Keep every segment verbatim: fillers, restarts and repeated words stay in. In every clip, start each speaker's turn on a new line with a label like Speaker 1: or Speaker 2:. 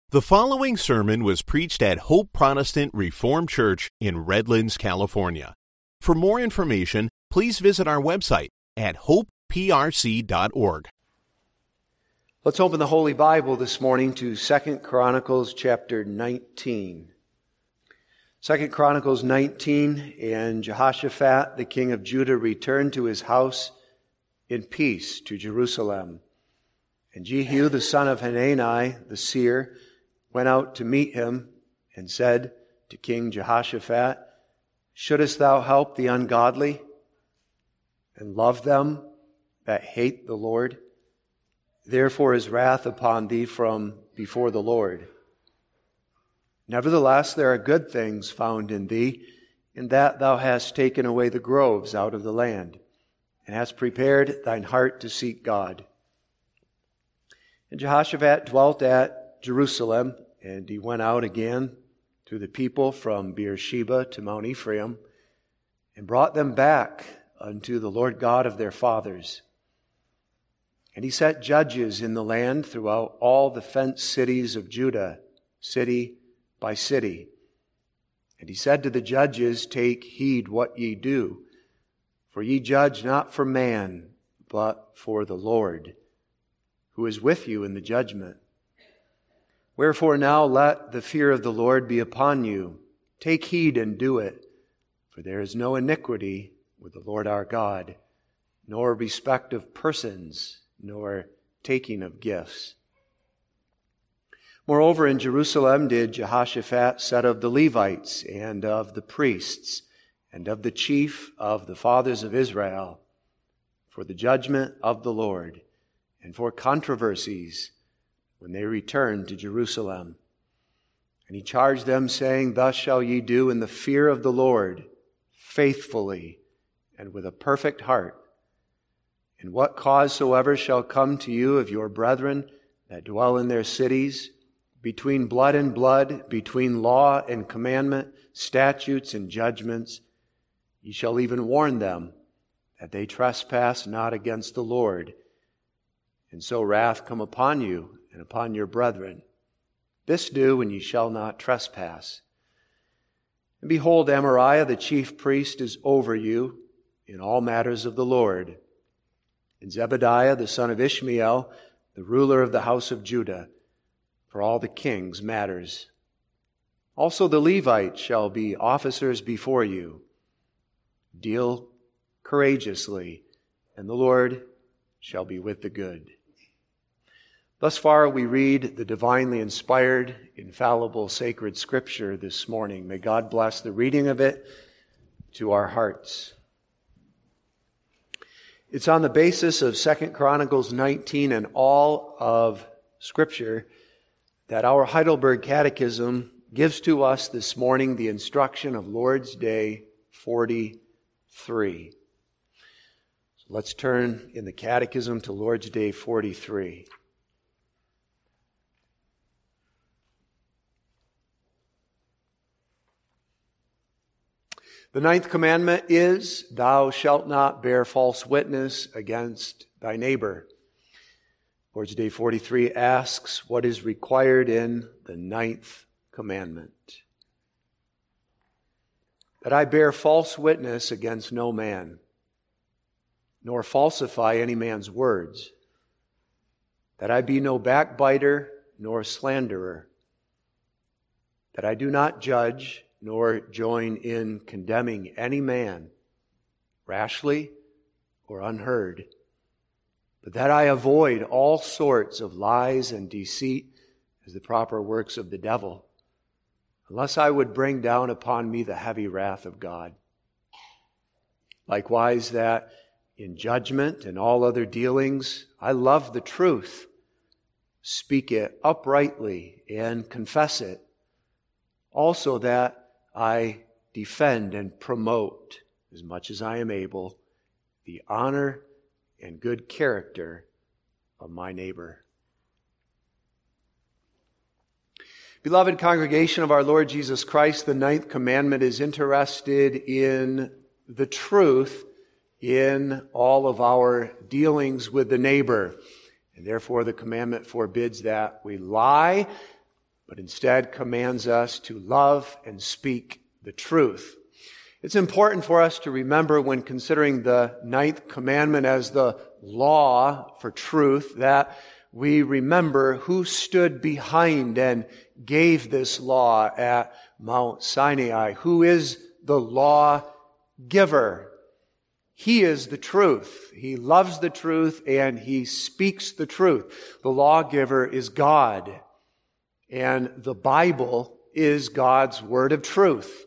Speaker 1: The following sermon was preached at Hope Protestant Reformed Church in Redlands, California. For more information, please visit our website at hope p r c dot org.
Speaker 2: Let's open the Holy Bible this morning to Second Chronicles chapter nineteen. Second Chronicles nineteen, and Jehoshaphat, the king of Judah, returned to his house in peace to Jerusalem. And Jehu, the son of Hanani, the seer, went out to meet him and said to King Jehoshaphat, "Shouldest thou help the ungodly and love them that hate the Lord? Therefore is wrath upon thee from before the Lord. Nevertheless, there are good things found in thee, in that thou hast taken away the groves out of the land, and hast prepared thine heart to seek God." And Jehoshaphat dwelt at Jerusalem, and he went out again to the people from Beersheba to Mount Ephraim, and brought them back unto the Lord God of their fathers. And he set judges in the land throughout all the fenced cities of Judah, city by city. And he said to the judges, "Take heed what ye do, for ye judge not for man, but for the Lord, who is with you in the judgment. Wherefore now let the fear of the Lord be upon you. Take heed and do it, for there is no iniquity with the Lord our God, nor respect of persons, nor taking of gifts." Moreover, in Jerusalem did Jehoshaphat set of the Levites, and of the priests, and of the chief of the fathers of Israel, for the judgment of the Lord, and for controversies, when they returned to Jerusalem. And he charged them, saying, "Thus shall ye do in the fear of the Lord, faithfully, and with a perfect heart. And what cause soever shall come to you of your brethren that dwell in their cities, between blood and blood, between law and commandment, statutes and judgments, ye shall even warn them, that they trespass not against the Lord, and so wrath come upon you and upon your brethren. This do, and ye shall not trespass. And behold, Amariah the chief priest is over you in all matters of the Lord, and Zebediah the son of Ishmael, the ruler of the house of Judah, for all the king's matters. Also the Levites shall be officers before you. Deal courageously, and the Lord shall be with the good." Thus far we read the divinely inspired, infallible, sacred Scripture this morning. May God bless the reading of it to our hearts. It's on the basis of Second Chronicles nineteen and all of Scripture that our Heidelberg Catechism gives to us this morning the instruction of Lord's Day forty-three. So let's turn in the Catechism to Lord's Day forty-three. The ninth commandment is, "Thou shalt not bear false witness against thy neighbor." Lord's Day forty-three asks, what is required in the ninth commandment? "That I bear false witness against no man, nor falsify any man's words. That I be no backbiter, nor slanderer. That I do not judge, nor join in condemning any man, rashly or unheard. But that I avoid all sorts of lies and deceit as the proper works of the devil, unless I would bring down upon me the heavy wrath of God. Likewise, that in judgment and all other dealings, I love the truth, speak it uprightly, and confess it. Also that I defend and promote, as much as I am able, the honor and good character of my neighbor." Beloved congregation of our Lord Jesus Christ, the ninth commandment is interested in the truth in all of our dealings with the neighbor. And therefore the commandment forbids that we lie, but instead commands us to love and speak the truth. It's important for us to remember when considering the ninth commandment as the law for truth that we remember who stood behind and gave this law at Mount Sinai. Who is the law giver? He is the truth. He loves the truth and he speaks the truth. The lawgiver is God, and the Bible is God's word of truth.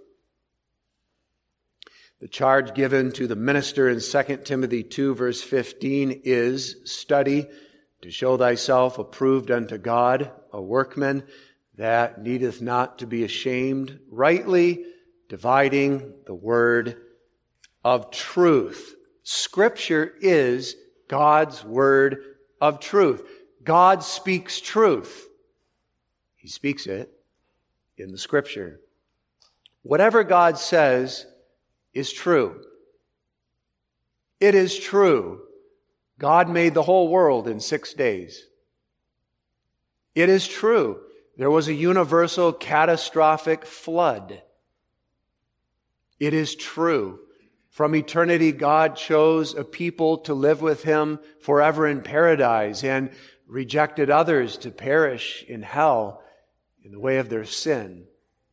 Speaker 2: The charge given to the minister in Second Timothy two verse fifteen is, study to show thyself approved unto God, a workman that needeth not to be ashamed, rightly dividing the word of truth. Scripture is God's word of truth. God speaks truth. He speaks it in the Scripture. Whatever God says is true. It is true. God made the whole world in six days. It is true. There was a universal catastrophic flood. It is true. From eternity, God chose a people to live with Him forever in paradise and rejected others to perish in hell in the way of their sin.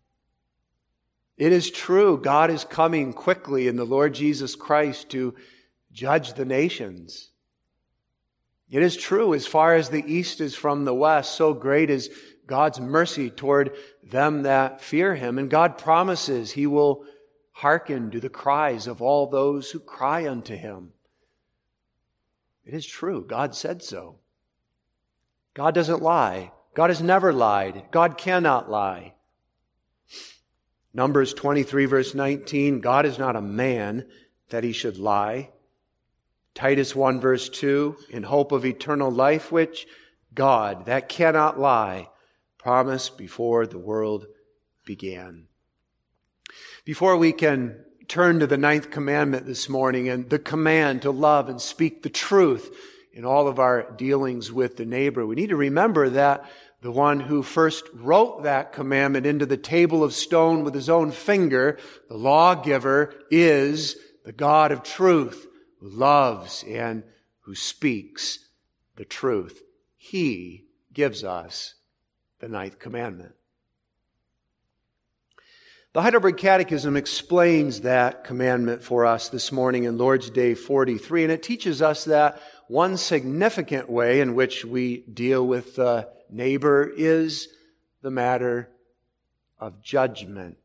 Speaker 2: It is true. God is coming quickly in the Lord Jesus Christ to judge the nations. It is true, as far as the east is from the west, so great is God's mercy toward them that fear Him. And God promises He will hearken to the cries of all those who cry unto Him. It is true. God said so. God doesn't lie. God has never lied. God cannot lie. Numbers twenty-three verse nineteen, God is not a man that He should lie. Titus one verse two, in hope of eternal life, which God, that cannot lie, promised before the world began. Before we can turn to the ninth commandment this morning and the command to love and speak the truth in all of our dealings with the neighbor, we need to remember that the one who first wrote that commandment into the table of stone with his own finger, the lawgiver, is the God of truth, who loves and who speaks the truth. He gives us the ninth commandment. The Heidelberg Catechism explains that commandment for us this morning in Lord's Day forty-three, and it teaches us that one significant way in which we deal with the neighbor is the matter of judgment.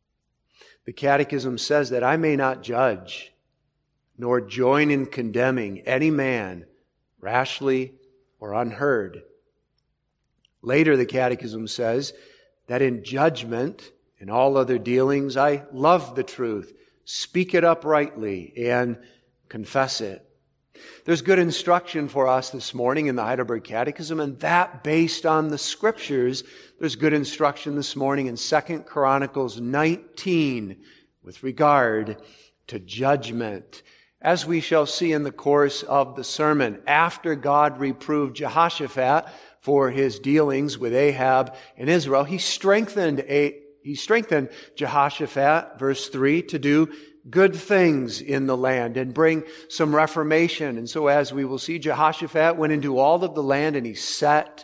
Speaker 2: The Catechism says that I may not judge, nor join in condemning any man rashly or unheard. Later, the Catechism says that in judgment and all other dealings, I love the truth, speak it uprightly, and confess it. There's good instruction for us this morning in the Heidelberg Catechism, and that based on the Scriptures. There's good instruction this morning in Second Chronicles nineteen with regard to judgment. As we shall see in the course of the sermon, after God reproved Jehoshaphat for his dealings with Ahab and Israel, he strengthened a, he strengthened Jehoshaphat, verse three, to do good things in the land and bring some reformation. And so, as we will see, Jehoshaphat went into all of the land and he set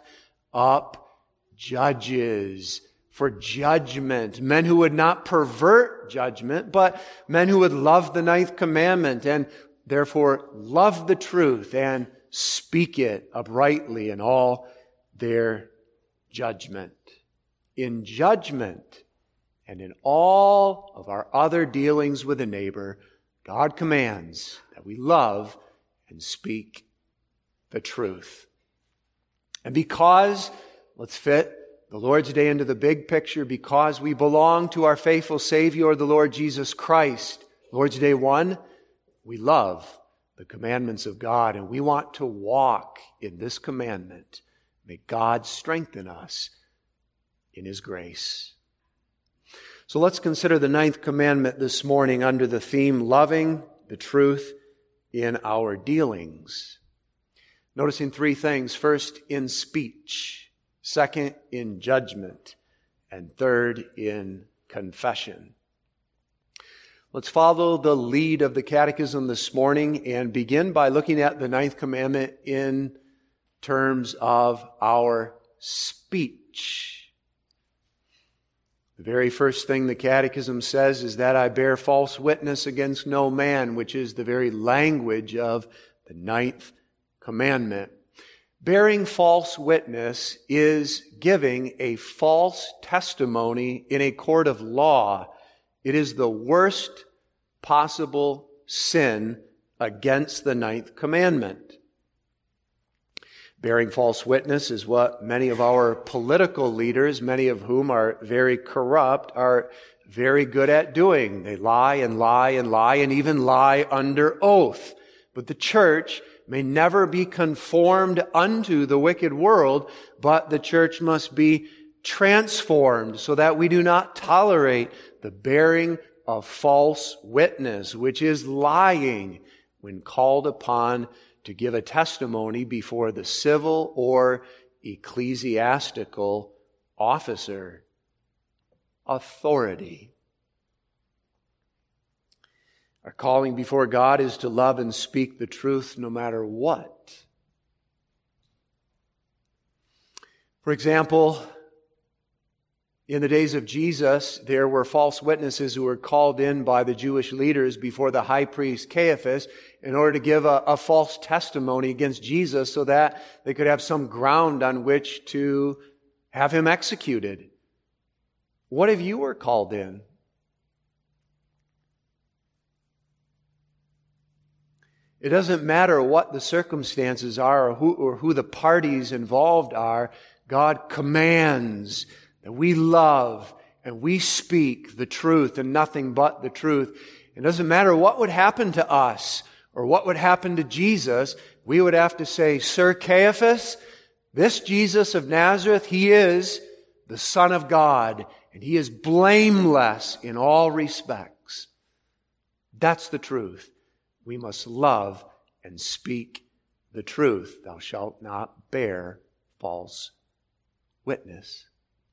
Speaker 2: up judges for judgment. Men who would not pervert judgment, but men who would love the ninth commandment and therefore love the truth and speak it uprightly in all their judgment. In judgment and in all of our other dealings with a neighbor, God commands that we love and speak the truth. And because, let's fit the Lord's Day into the big picture, because we belong to our faithful Savior, the Lord Jesus Christ. Lord's Day one, we love the commandments of God, and we want to walk in this commandment. May God strengthen us in His grace. So let's consider the ninth commandment this morning under the theme, loving the truth in our dealings. Noticing three things. First, in speech. second in judgment, and third in confession. Let's follow the lead of the Catechism this morning and begin by looking at the ninth commandment in terms of our speech. The very first thing the Catechism says is that I bear false witness against no man, which is the very language of the ninth commandment. Bearing false witness is giving a false testimony in a court of law. It is the worst possible sin against the ninth commandment. Bearing false witness is what many of our political leaders, many of whom are very corrupt, are very good at doing. They lie and lie and lie and even lie under oath. But the church may never be conformed unto the wicked world, but the church must be transformed so that we do not tolerate the bearing of false witness, which is lying when called upon to give a testimony before the civil or ecclesiastical officer. Authority. Our calling before God is to love and speak the truth no matter what. For example, in the days of Jesus, there were false witnesses who were called in by the Jewish leaders before the high priest Caiaphas in order to give a, a false testimony against Jesus so that they could have some ground on which to have him executed. What if you were called in? It doesn't matter what the circumstances are or who, or who the parties involved are. God commands that we love and we speak the truth and nothing but the truth. It doesn't matter what would happen to us or what would happen to Jesus. We would have to say, Sir Caiaphas, this Jesus of Nazareth, He is the Son of God and He is blameless in all respects. That's the truth. We must love and speak the truth. Thou shalt not bear false witness.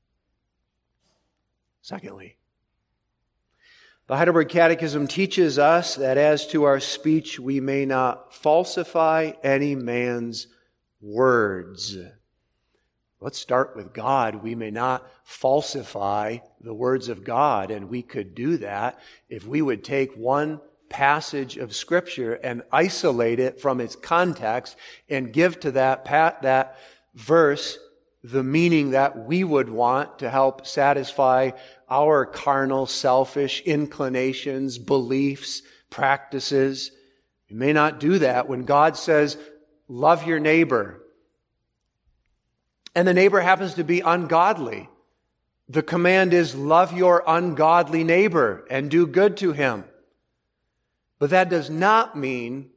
Speaker 2: Secondly, the Heidelberg Catechism teaches us that as to our speech, we may not falsify any man's words. Let's start with God. We may not falsify the words of God, and we could do that if we would take one passage of Scripture and isolate it from its context and give to that that verse the meaning that we would want to help satisfy our carnal, selfish inclinations, beliefs, practices. We may not do that when God says, love your neighbor, and the neighbor happens to be ungodly. The command is love your ungodly neighbor and do good to him. But that does not mean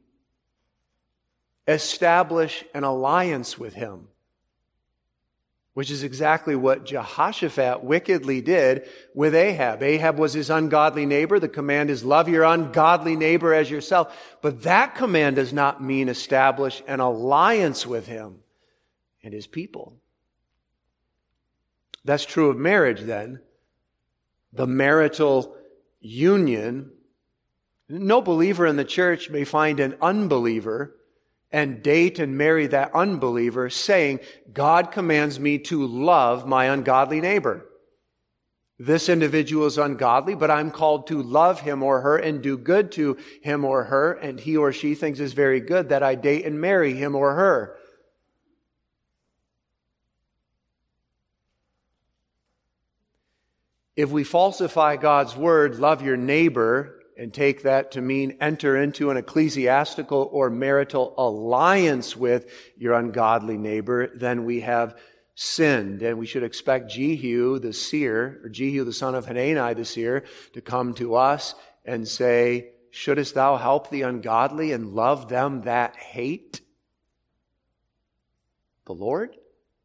Speaker 2: establish an alliance with him, which is exactly what Jehoshaphat wickedly did with Ahab. Ahab was his ungodly neighbor. The command is love your ungodly neighbor as yourself. But that command does not mean establish an alliance with him and his people. That's true of marriage then. The marital union. No believer in the church may find an unbeliever and date and marry that unbeliever saying, God commands me to love my ungodly neighbor. This individual is ungodly, but I'm called to love him or her and do good to him or her, and he or she thinks it's very good that I date and marry him or her. If we falsify God's word, love your neighbor, and take that to mean enter into an ecclesiastical or marital alliance with your ungodly neighbor, then we have sinned. And we should expect Jehu the seer, or Jehu the son of Hanani the seer, to come to us and say, shouldest thou help the ungodly and love them that hate the Lord?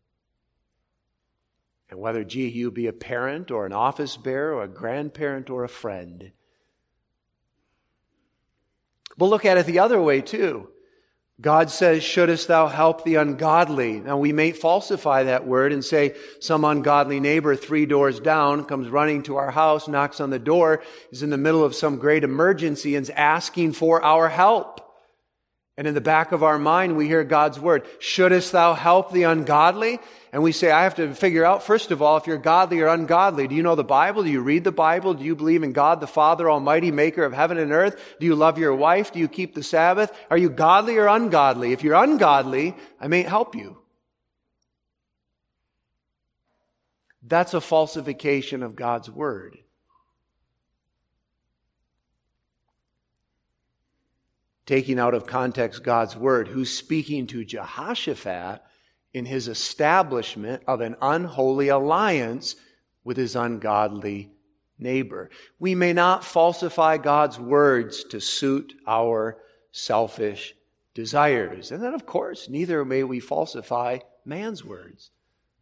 Speaker 2: And whether Jehu be a parent or an office bearer or a grandparent or a friend. We'll look at it the other way too. God says, shouldest thou help the ungodly? Now we may falsify that word and say some ungodly neighbor three doors down comes running to our house, knocks on the door, is in the middle of some great emergency and is asking for our help. And in the back of our mind we hear God's word, shouldest thou help the ungodly? And we say, I have to figure out, first of all, if you're godly or ungodly. Do you know the Bible? Do you read the Bible? Do you believe in God the Father Almighty, maker of heaven and earth? Do you love your wife? Do you keep the Sabbath? Are you godly or ungodly? If you're ungodly, I may help you. That's a falsification of God's word. Taking out of context God's word, who's speaking to Jehoshaphat in his establishment of an unholy alliance with his ungodly neighbor. We may not falsify God's words to suit our selfish desires. And then, of course, neither may we falsify man's words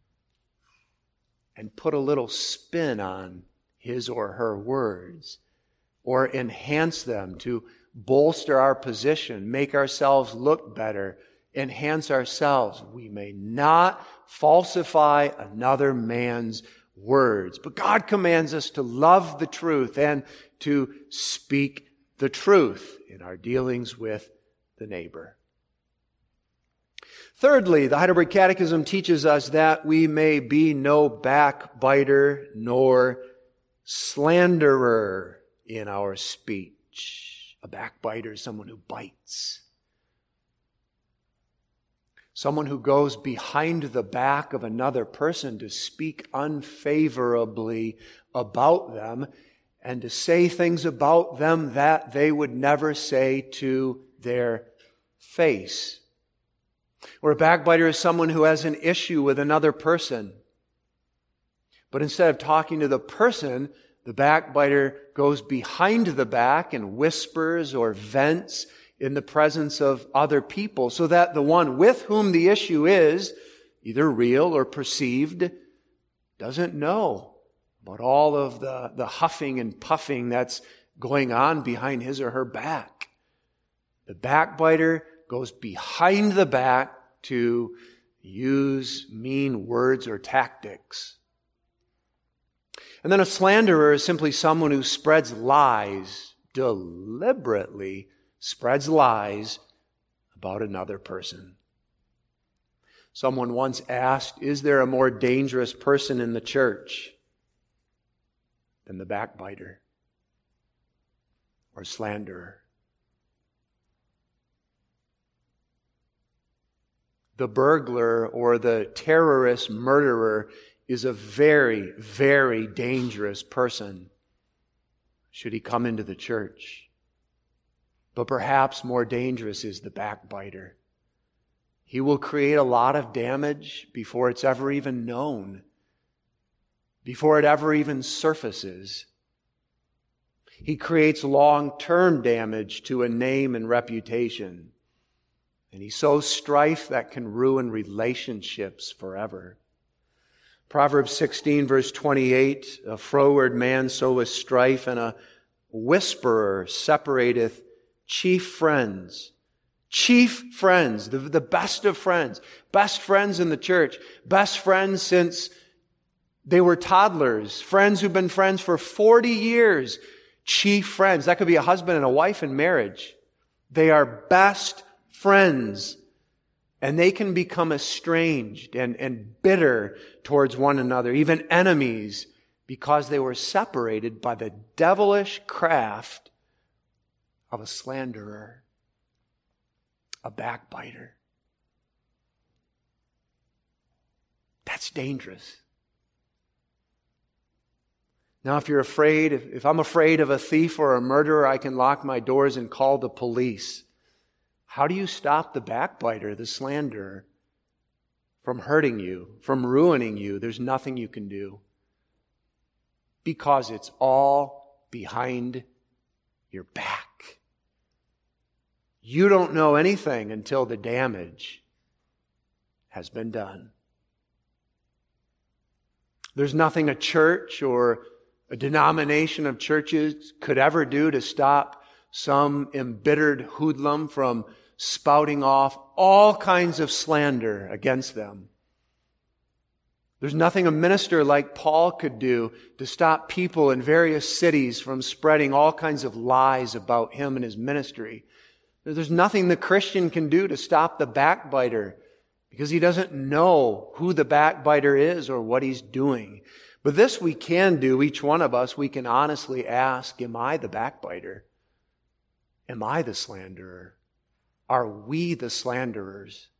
Speaker 2: and put a little spin on his or her words or enhance them to bolster our position, make ourselves look better, enhance ourselves. We may not falsify another man's words. But God commands us to love the truth and to speak the truth in our dealings with the neighbor. Thirdly, the Heidelberg Catechism teaches us that we may be no backbiter nor slanderer in our speech. A backbiter is someone who bites. Someone who goes behind the back of another person to speak unfavorably about them and to say things about them that they would never say to their face. Or a backbiter is someone who has an issue with another person. But instead of talking to the person, the backbiter goes behind the back and whispers or vents in the presence of other people so that the one with whom the issue is, either real or perceived, doesn't know about all of the, the huffing and puffing that's going on behind his or her back. The backbiter goes behind the back to use mean words or tactics. And then a slanderer is simply someone who spreads lies, deliberately spreads lies about another person. Someone once asked, is there a more dangerous person in the church than the backbiter or slanderer? The burglar or the terrorist murderer is a very, very dangerous person should he come into the church. But perhaps more dangerous is the backbiter. He will create a lot of damage before it's ever even known, before it ever even surfaces. He creates long-term damage to a name and reputation. And he sows strife that can ruin relationships forever. Proverbs sixteen, verse twenty-eight, a froward man soweth strife, and a whisperer separateth chief friends. Chief friends, the, the best of friends, best friends in the church, best friends since they were toddlers, friends who've been friends for forty years, chief friends. That could be a husband and a wife in marriage. They are best friends. And they can become estranged and, and bitter towards one another, even enemies, because they were separated by the devilish craft of a slanderer, a backbiter. That's dangerous. Now, if you're afraid, if, if I'm afraid of a thief or a murderer, I can lock my doors and call the police. How do you stop the backbiter, the slanderer, from hurting you, from ruining you? There's nothing you can do. Because it's all behind your back. You don't know anything until the damage has been done. There's nothing a church or a denomination of churches could ever do to stop some embittered hoodlum from spouting off all kinds of slander against them. There's nothing a minister like Paul could do to stop people in various cities from spreading all kinds of lies about him and his ministry. There's nothing the Christian can do to stop the backbiter, because he doesn't know who the backbiter is or what he's doing. But this we can do, each one of us, we can honestly ask, am I the backbiter? Am I the slanderer? Are we the slanderers?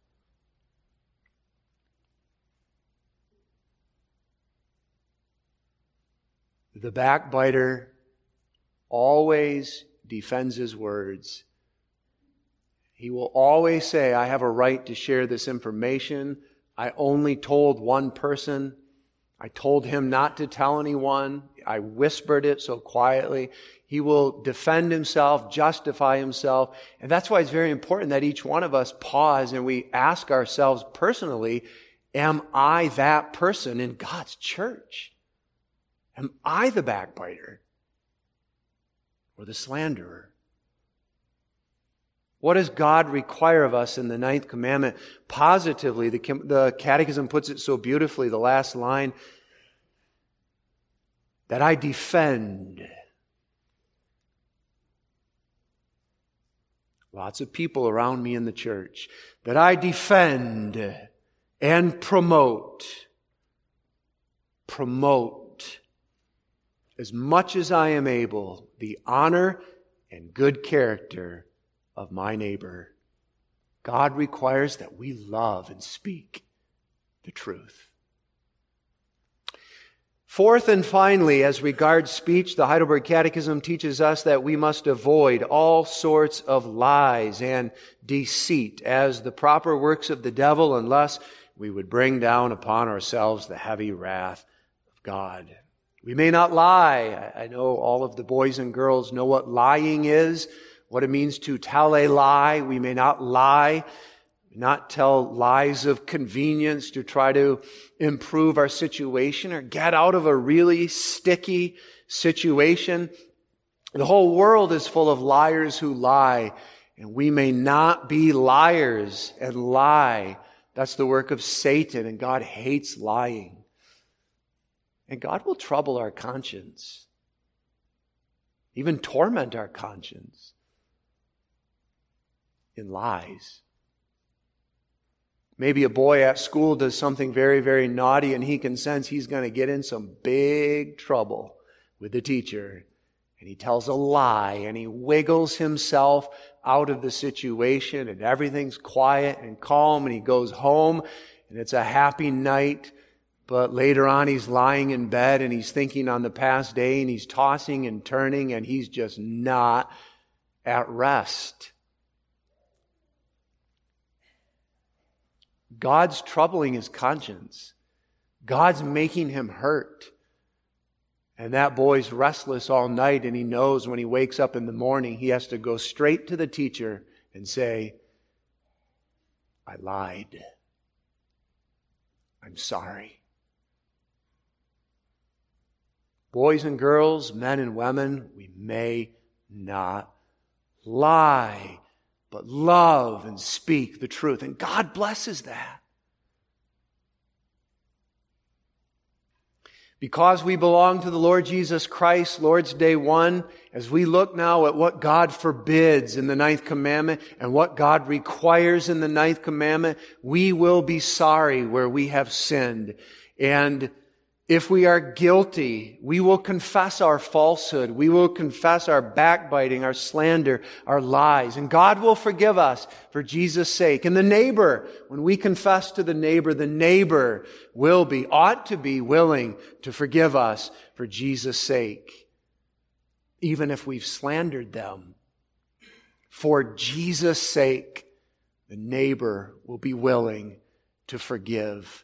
Speaker 2: The backbiter always defends his words. He will always say, I have a right to share this information. I only told one person. I told him not to tell anyone. I whispered it so quietly. He will defend himself, justify himself. And that's why it's very important that each one of us pause and we ask ourselves personally, am I that person in God's church? Am I the backbiter or the slanderer? What does God require of us in the ninth commandment? Positively, the, the Catechism puts it so beautifully, the last line, that I defend. Lots of people around me in the church. That I defend and promote. Promote. As much as I am able, the honor and good character of my neighbor. God requires that we love and speak the truth. Fourth and finally, as regards speech, the Heidelberg Catechism teaches us that we must avoid all sorts of lies and deceit as the proper works of the devil, unless we would bring down upon ourselves the heavy wrath of God. We may not lie. I know all of the boys and girls know what lying is, what it means to tell a lie. We may not lie, not tell lies of convenience to try to improve our situation or get out of a really sticky situation. The whole world is full of liars who lie, and we may not be liars and lie. That's the work of Satan, and God hates lying. And God will trouble our conscience, even torment our conscience in lies. Maybe a boy at school does something very, very naughty, and he can sense he's going to get in some big trouble with the teacher. And he tells a lie, and he wiggles himself out of the situation, and everything's quiet and calm, and he goes home, and it's a happy night. But later on, he's lying in bed and he's thinking on the past day and he's tossing and turning and he's just not at rest. God's troubling his conscience. God's making him hurt. And that boy's restless all night, and he knows when he wakes up in the morning, he has to go straight to the teacher and say, I lied. I'm sorry. Boys and girls, men and women, we may not lie, but love and speak the truth. And God blesses that. Because we belong to the Lord Jesus Christ, Lord's Day one, as we look now at what God forbids in the ninth commandment and what God requires in the ninth commandment, we will be sorry where we have sinned. And if we are guilty, we will confess our falsehood. We will confess our backbiting, our slander, our lies. And God will forgive us for Jesus' sake. And the neighbor, when we confess to the neighbor, the neighbor will be, ought to be willing to forgive us for Jesus' sake. Even if we've slandered them. For Jesus' sake, the neighbor will be willing to forgive.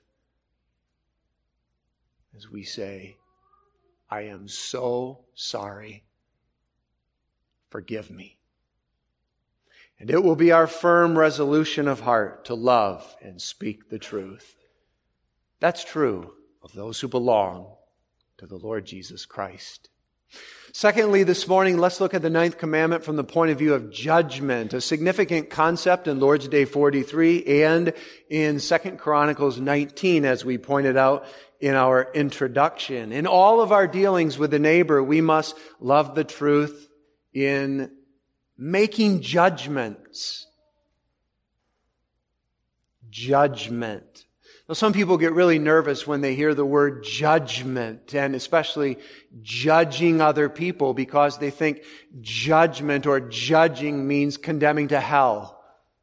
Speaker 2: As we say, I am so sorry. Forgive me. And it will be our firm resolution of heart to love and speak the truth. That's true of those who belong to the Lord Jesus Christ. Secondly, this morning, let's look at the ninth commandment from the point of view of judgment, a significant concept in Lord's Day forty-three and in Second Chronicles nineteen, as we pointed out in our introduction. In all of our dealings with the neighbor, we must love the truth in making judgments. Judgment. Now, some people get really nervous when they hear the word judgment, and especially judging other people, because they think judgment or judging means condemning to hell.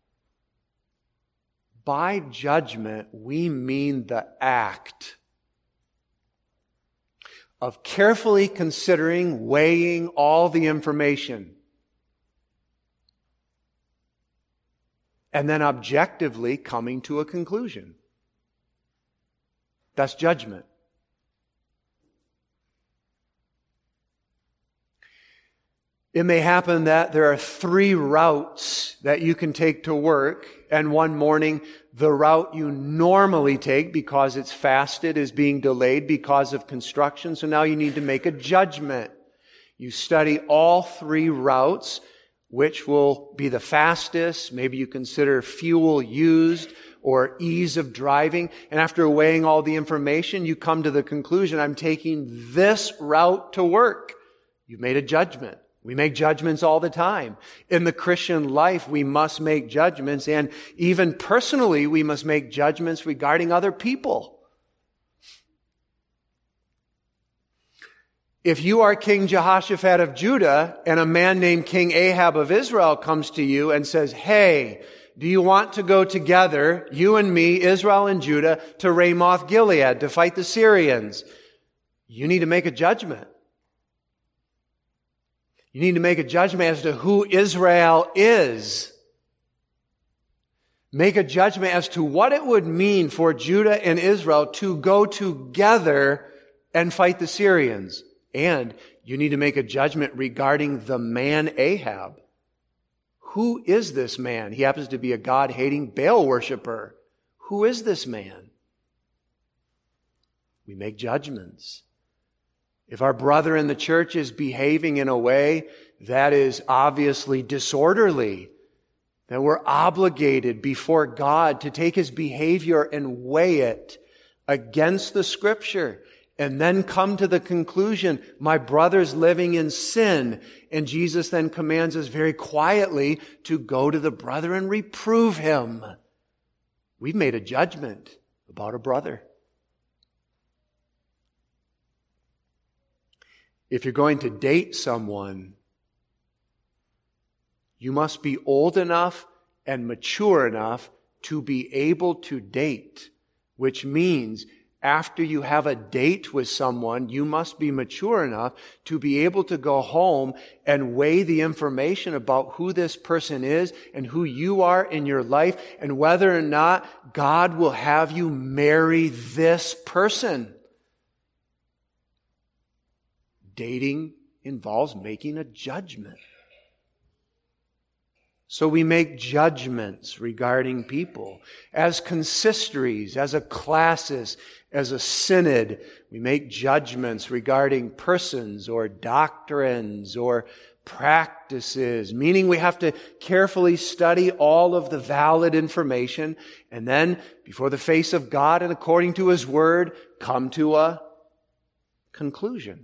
Speaker 2: By judgment, we mean the act of carefully considering, weighing all the information, and then objectively coming to a conclusion. That's judgment. It may happen that there are three routes that you can take to work, and one morning the route you normally take, because it's fasted, is being delayed because of construction, so now you need to make a judgment. You study all three routes, which will be the fastest. Maybe you consider fuel used or ease of driving. And after weighing all the information, you come to the conclusion, I'm taking this route to work. You've made a judgment. We make judgments all the time. In the Christian life, we must make judgments, and even personally, we must make judgments regarding other people. If you are King Jehoshaphat of Judah, and a man named King Ahab of Israel comes to you and says, hey, do you want to go together, you and me, Israel and Judah, to Ramoth Gilead to fight the Syrians? You need to make a judgment. You need to make a judgment as to who Israel is. Make a judgment as to what it would mean for Judah and Israel to go together and fight the Syrians. And you need to make a judgment regarding the man Ahab. Who is this man? He happens to be a God-hating Baal worshiper. Who is this man? We make judgments. If our brother in the church is behaving in a way that is obviously disorderly, then we're obligated before God to take his behavior and weigh it against the Scripture, and then come to the conclusion, my brother's living in sin. And Jesus then commands us very quietly to go to the brother and reprove him. We've made a judgment about a brother. If you're going to date someone, you must be old enough and mature enough to be able to date, which means after you have a date with someone, you must be mature enough to be able to go home and weigh the information about who this person is and who you are in your life and whether or not God will have you marry this person. Dating involves making a judgment. So we make judgments regarding people. As consistories, as a classis, as a synod, we make judgments regarding persons or doctrines or practices, meaning we have to carefully study all of the valid information and then, before the face of God and according to His Word, come to a conclusion.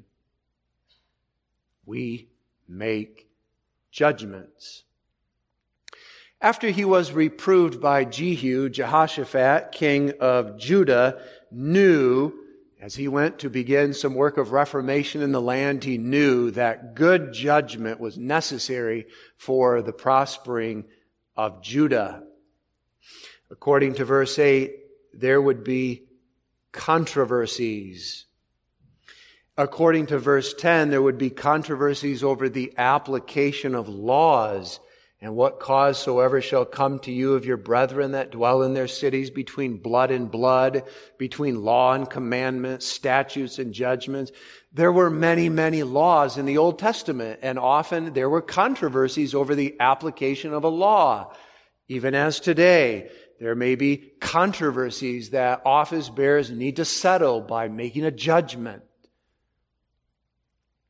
Speaker 2: We make judgments. After he was reproved by Jehu, Jehoshaphat, king of Judah, knew, as he went to begin some work of reformation in the land, he knew that good judgment was necessary for the prospering of Judah. According to verse eight, there would be controversies. According to verse ten, there would be controversies over the application of laws. And what cause soever shall come to you of your brethren that dwell in their cities between blood and blood, between law and commandment, statutes and judgments. There were many, many laws in the Old Testament, and often there were controversies over the application of a law. Even as today, there may be controversies that office bearers need to settle by making a judgment.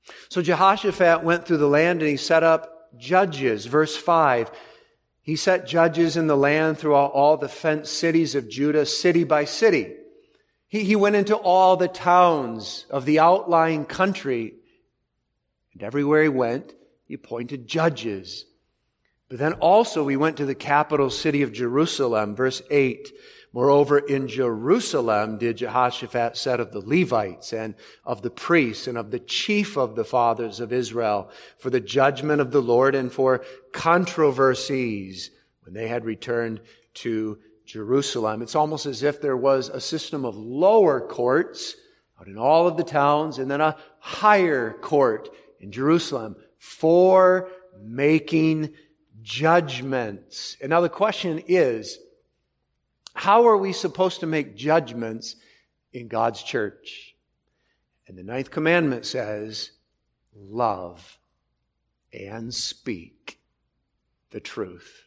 Speaker 2: So Jehoshaphat went through the land and he set up judges. Verse five, he set judges in the land throughout all the fenced cities of Judah, city by city. He, he went into all the towns of the outlying country, and everywhere he went, he appointed judges. But then also he went to the capital city of Jerusalem. Verse eight, moreover, in Jerusalem did Jehoshaphat set of the Levites and of the priests and of the chief of the fathers of Israel for the judgment of the Lord and for controversies when they had returned to Jerusalem. It's almost as if there was a system of lower courts out in all of the towns and then a higher court in Jerusalem for making judgments. And now the question is, how are we supposed to make judgments in God's church? And the ninth commandment says, love and speak the truth.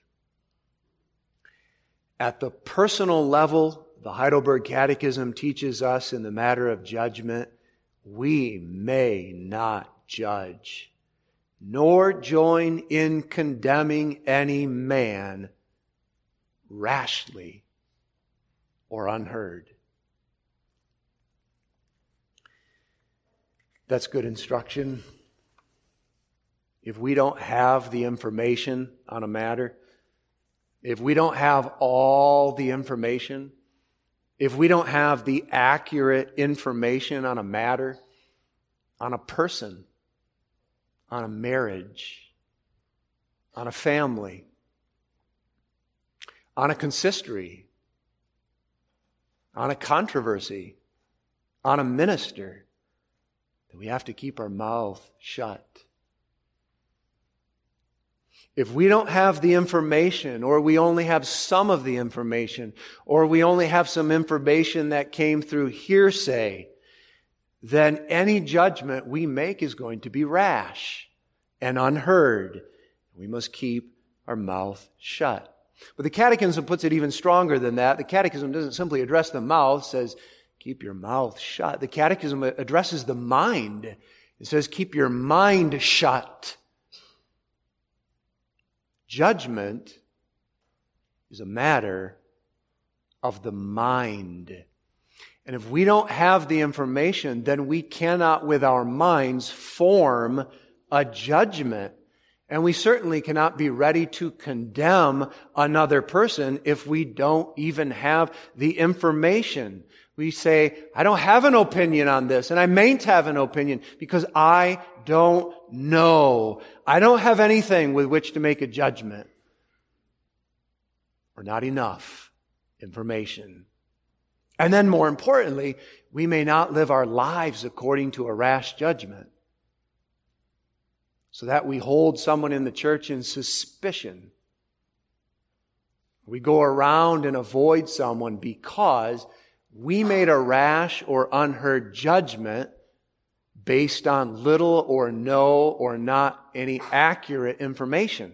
Speaker 2: At the personal level, the Heidelberg Catechism teaches us in the matter of judgment, we may not judge, nor join in condemning any man rashly or unheard. That's good instruction. If we don't have the information on a matter, if we don't have all the information, if we don't have the accurate information on a matter, on a person, on a marriage, on a family, on a consistory, on a controversy, on a minister, then we have to keep our mouth shut. If we don't have the information, or we only have some of the information, or we only have some information that came through hearsay, then any judgment we make is going to be rash and unheard. We must keep our mouth shut. But the Catechism puts it even stronger than that. The Catechism doesn't simply address the mouth, says, keep your mouth shut. The Catechism addresses the mind. It says, keep your mind shut. Judgment is a matter of the mind. And if we don't have the information, then we cannot with our minds form a judgment. And we certainly cannot be ready to condemn another person if we don't even have the information. We say, I don't have an opinion on this, and I mayn't have an opinion because I don't know. I don't have anything with which to make a judgment. Or not enough information. And then more importantly, we may not live our lives according to a rash judgment. So that we hold someone in the church in suspicion. We go around and avoid someone because we made a rash or unheard judgment based on little or no or not any accurate information.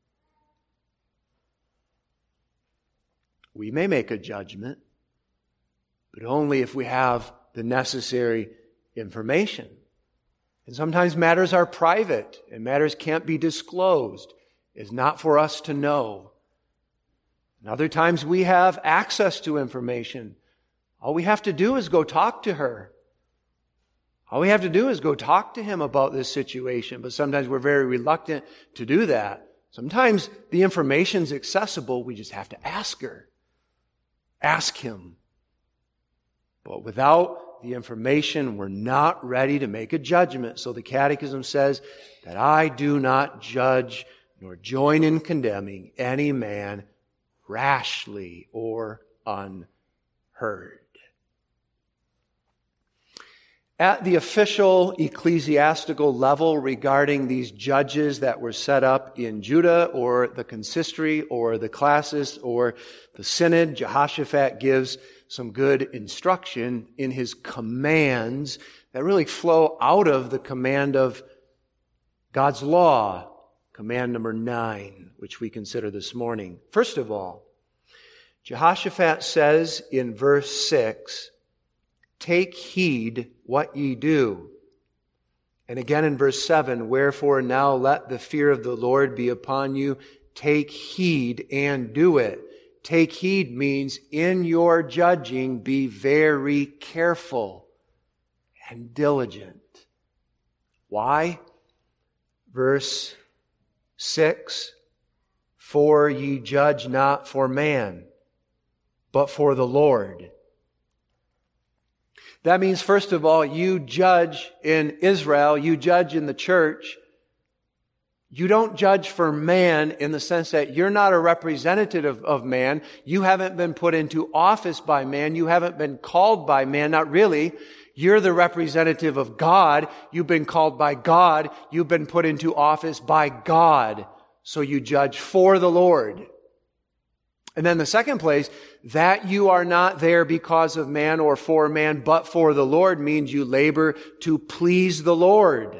Speaker 2: We may make a judgment, but only if we have the necessary information. And sometimes matters are private and matters can't be disclosed. It's not for us to know. And other times we have access to information. All we have to do is go talk to her. All we have to do is go talk to him about this situation. But sometimes we're very reluctant to do that. Sometimes the information's accessible. We just have to ask her. Ask him. But without the information, we're not ready to make a judgment. So the Catechism says that I do not judge nor join in condemning any man rashly or unheard. At the official ecclesiastical level regarding these judges that were set up in Judah or the consistory or the classis or the synod, Jehoshaphat gives some good instruction in his commands that really flow out of the command of God's law, command number nine, which we consider this morning. First of all, Jehoshaphat says in verse six, take heed what ye do, And again in verse seven, wherefore now let the fear of the Lord be upon you. Take heed and do it. Take heed means in your judging, be very careful and diligent. Why? Verse six, for ye judge not for man, but for the Lord. That means, first of all, you judge in Israel, you judge in the church. You don't judge for man in the sense that you're not a representative of, of man. You haven't been put into office by man. You haven't been called by man. Not really. You're the representative of God. You've been called by God. You've been put into office by God. So you judge for the Lord. And then the second place, that you are not there because of man or for man, but for the Lord, means you labor to please the Lord.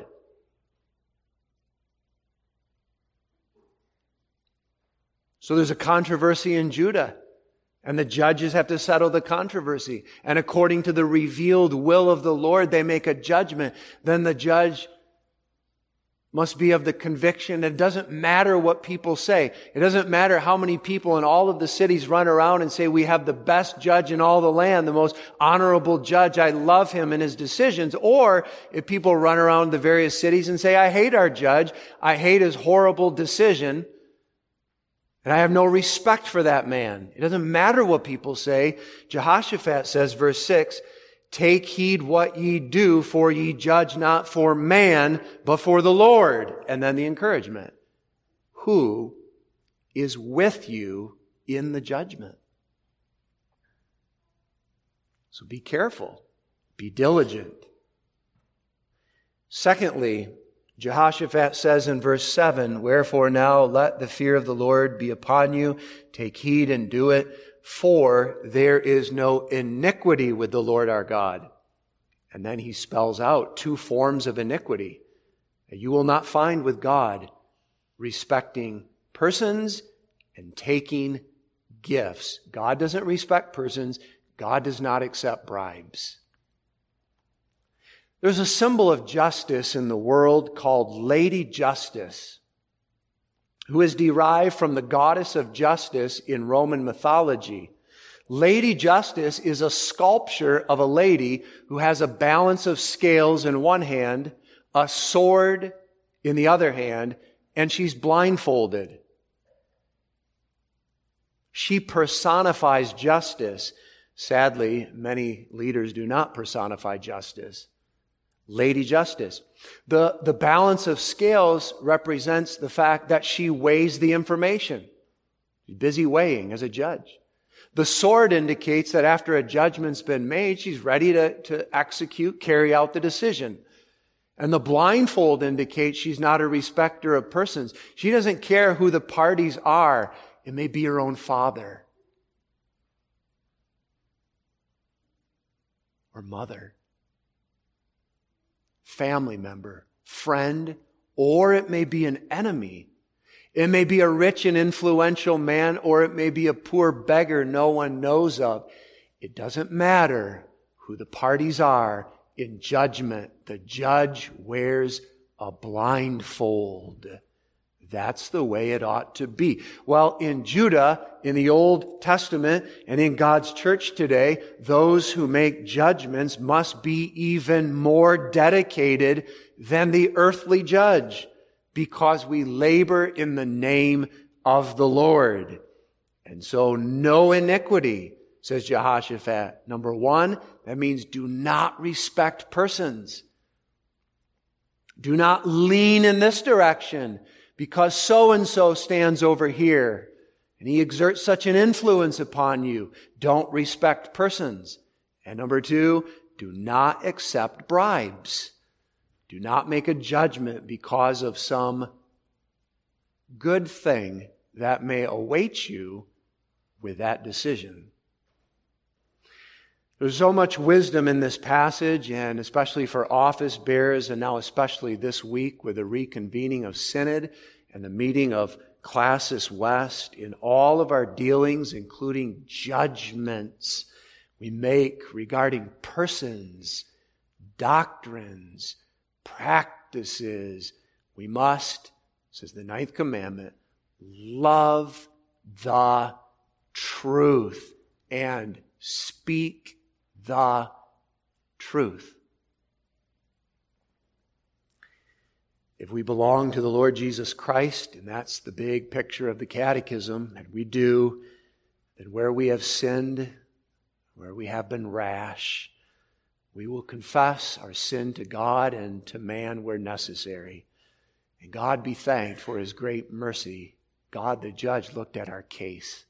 Speaker 2: So there's a controversy in Judah, and the judges have to settle the controversy. And according to the revealed will of the Lord, they make a judgment. Then the judge must be of the conviction. It doesn't matter what people say. It doesn't matter how many people in all of the cities run around and say, we have the best judge in all the land, the most honorable judge. I love him and his decisions. Or if people run around the various cities and say, I hate our judge. I hate his horrible decision. And I have no respect for that man. It doesn't matter what people say. Jehoshaphat says, verse six, take heed what ye do, for ye judge not for man, but for the Lord. And then the encouragement. Who is with you in the judgment? So be careful. Be diligent. Secondly, Jehoshaphat says in verse seven, wherefore now let the fear of the Lord be upon you. Take heed and do it. For there is no iniquity with the Lord our God. And then he spells out two forms of iniquity that you will not find with God: respecting persons and taking gifts. God doesn't respect persons. God does not accept bribes. There's a symbol of justice in the world called Lady Justice, who is derived from the goddess of justice in Roman mythology. Lady Justice is a sculpture of a lady who has a balance of scales in one hand, a sword in the other hand, and she's blindfolded. She personifies justice. Sadly, many leaders do not personify justice. Lady Justice. The, the balance of scales represents the fact that she weighs the information. She's busy weighing as a judge. The sword indicates that after a judgment's been made, she's ready to, to execute, carry out the decision. And the blindfold indicates she's not a respecter of persons. She doesn't care who the parties are. It may be her own father or mother, family member, friend, or it may be an enemy. It may be a rich and influential man, or it may be a poor beggar no one knows of. It doesn't matter who the parties are. In judgment, the judge wears a blindfold. That's the way it ought to be. Well, in Judah, in the Old Testament, and in God's church today, those who make judgments must be even more dedicated than the earthly judge, because we labor in the name of the Lord. And so no iniquity, says Jehoshaphat. Number one, that means do not respect persons. Do not lean in this direction, because so-and-so stands over here, and he exerts such an influence upon you. Don't respect persons. And number two, do not accept bribes. Do not make a judgment because of some good thing that may await you with that decision. There's so much wisdom in this passage, and especially for office bearers, and now especially this week with the reconvening of Synod and the meeting of Classis West, in all of our dealings, including judgments we make regarding persons, doctrines, practices. We must, says the ninth commandment, love the truth and speak the truth. If we belong to the Lord Jesus Christ, and that's the big picture of the Catechism, and we do, then where we have sinned, where we have been rash, we will confess our sin to God and to man where necessary. And God be thanked for His great mercy. God the judge looked at our case.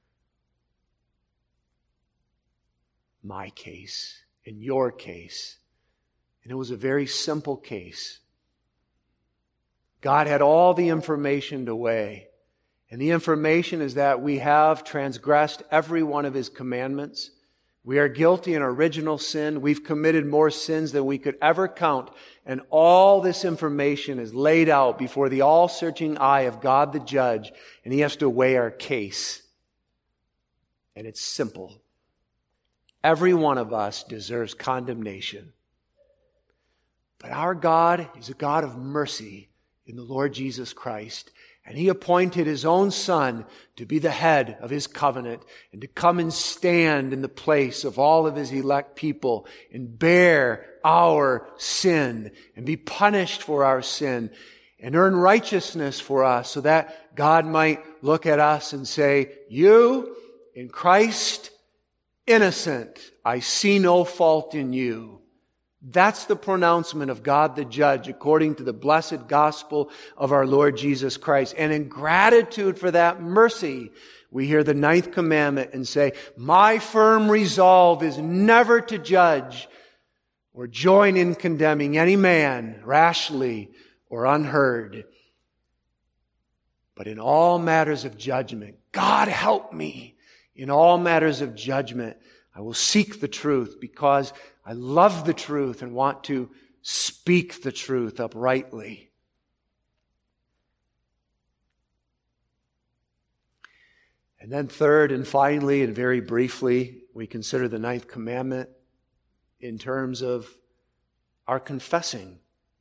Speaker 2: My case and your case. And it was a very simple case. God had all the information to weigh. And the information is that we have transgressed every one of His commandments. We are guilty in original sin. We've committed more sins than we could ever count. And all this information is laid out before the all-searching eye of God the judge. And He has to weigh our case. And it's simple. Every one of us deserves condemnation. But our God is a God of mercy in the Lord Jesus Christ. And He appointed His own Son to be the head of His covenant and to come and stand in the place of all of His elect people and bear our sin and be punished for our sin and earn righteousness for us so that God might look at us and say, "You in Christ, innocent. I see no fault in you." That's the pronouncement of God the judge according to the blessed gospel of our Lord Jesus Christ. And in gratitude for that mercy, we hear the ninth commandment and say, "My firm resolve is never to judge or join in condemning any man rashly or unheard. But in all matters of judgment, God help me. In all matters of judgment, I will seek the truth because I love the truth and want to speak the truth uprightly." And then third and finally and very briefly, we consider the ninth commandment in terms of our confessing.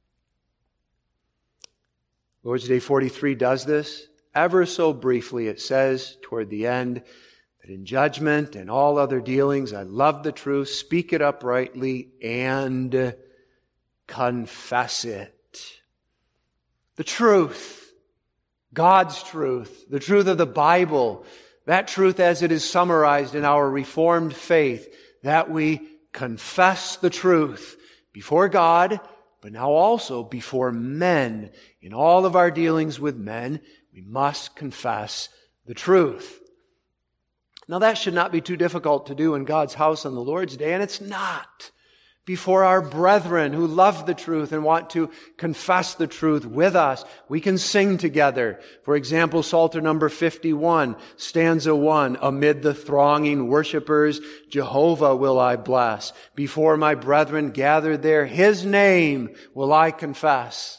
Speaker 2: Lord's Day forty-three does this ever so briefly. It says toward the end that in judgment and all other dealings, I love the truth, speak it uprightly, and confess it. The truth, God's truth, the truth of the Bible, that truth as it is summarized in our Reformed faith, that we confess the truth before God, but now also before men. In all of our dealings with men, we must confess the truth. Now that should not be too difficult to do in God's house on the Lord's Day, and it's not. Before our brethren who love the truth and want to confess the truth with us, we can sing together. For example, Psalter number fifty-one, stanza one, "Amid the thronging worshipers, Jehovah will I bless. Before my brethren gathered there, His name will I confess."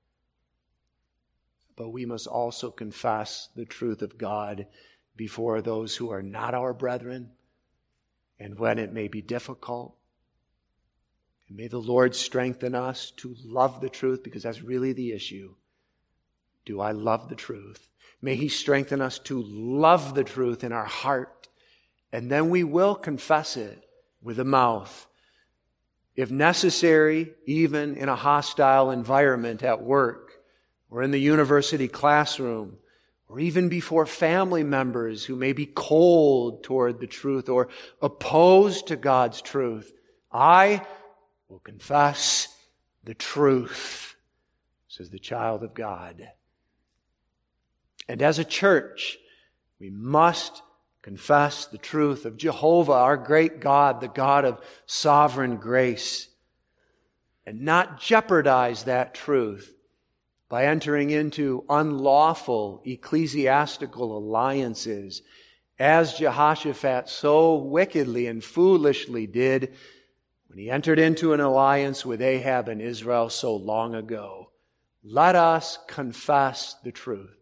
Speaker 2: But we must also confess the truth of God before those who are not our brethren, and when it may be difficult. And may the Lord strengthen us to love the truth, because that's really the issue. Do I love the truth? May He strengthen us to love the truth in our heart, and then we will confess it with the mouth. If necessary, even in a hostile environment at work or in the university classroom, or even before family members who may be cold toward the truth or opposed to God's truth, I will confess the truth, says the child of God. And as a church, we must confess the truth of Jehovah, our great God, the God of sovereign grace, and not jeopardize that truth by entering into unlawful ecclesiastical alliances, as Jehoshaphat so wickedly and foolishly did when he entered into an alliance with Ahab and Israel so long ago. Let us confess the truth.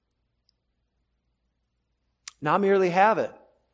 Speaker 2: Not merely have it.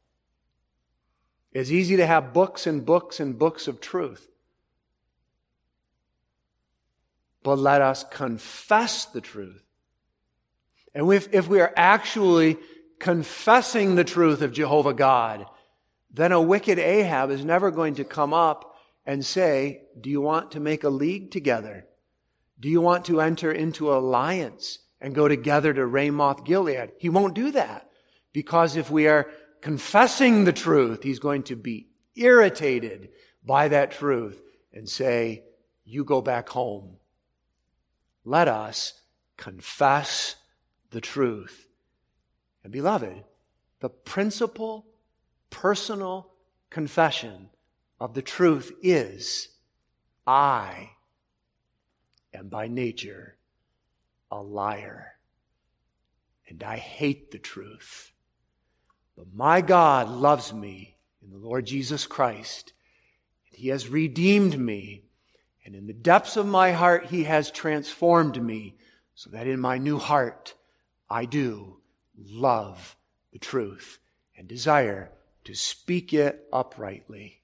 Speaker 2: It's easy to have books and books and books of truth. but let us confess the truth. And if, if we are actually confessing the truth of Jehovah God, then a wicked Ahab is never going to come up and say, do you want to make a league together? Do you want to enter into an alliance and go together to Ramoth Gilead? He won't do that, because if we are confessing the truth, he's going to be irritated by that truth and say, you go back home. Let us confess the truth. And beloved, the principal personal confession of the truth is, I am by nature a liar, and I hate the truth. But my God loves me in the Lord Jesus Christ, and He has redeemed me, and in the depths of my heart He has transformed me, so that in my new heart I do love the truth and desire to speak it uprightly.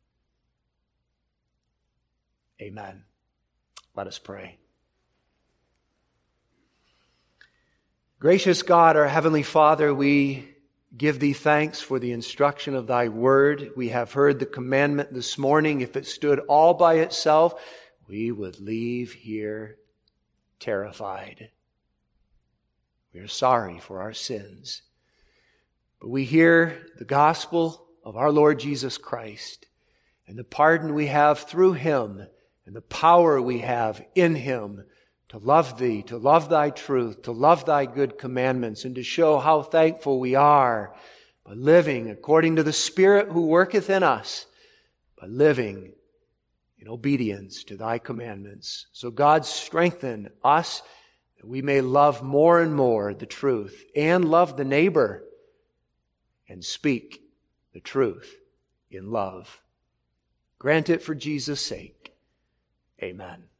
Speaker 2: Amen. Let us pray. Gracious God, our Heavenly Father, we give Thee thanks for the instruction of Thy Word. We have heard the commandment this morning. If it stood all by itself, we would leave here terrified. We are sorry for our sins. But we hear the gospel of our Lord Jesus Christ and the pardon we have through Him and the power we have in Him to love Thee, to love Thy truth, to love Thy good commandments, and to show how thankful we are by living according to the Spirit who worketh in us, by living in obedience to Thy commandments. So God, strengthen us that we may love more and more the truth and love the neighbor and speak the truth in love. Grant it for Jesus' sake. Amen.